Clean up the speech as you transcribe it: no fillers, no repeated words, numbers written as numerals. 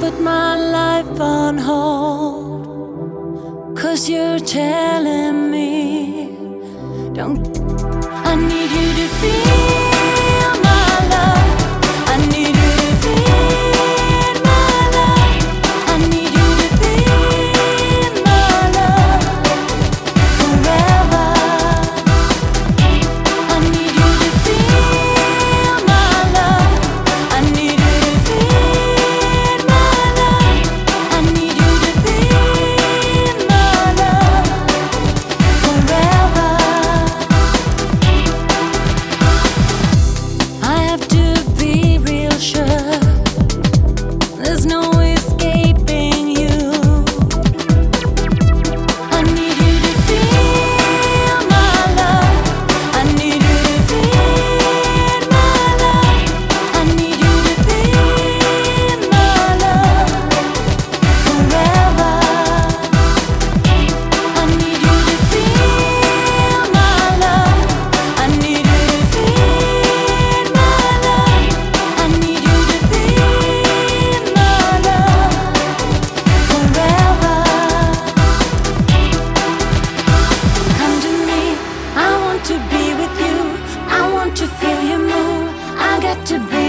put my life on hold, 'cause you're telling me don't. I need you to feel my love. I need you to feel my love. I need you to be my love forever. I need you to feel my love. I need you to feel my love. I need you to be my love forever. I have to be real sure there's no escaping you. I need you to feel my love. I need you to feel my love. I need you to be my love forever. I need you to feel my love. I need you to feel my love. I need you to be my love forever. Come to me, I want to be with you. I want to feel you move. I got to be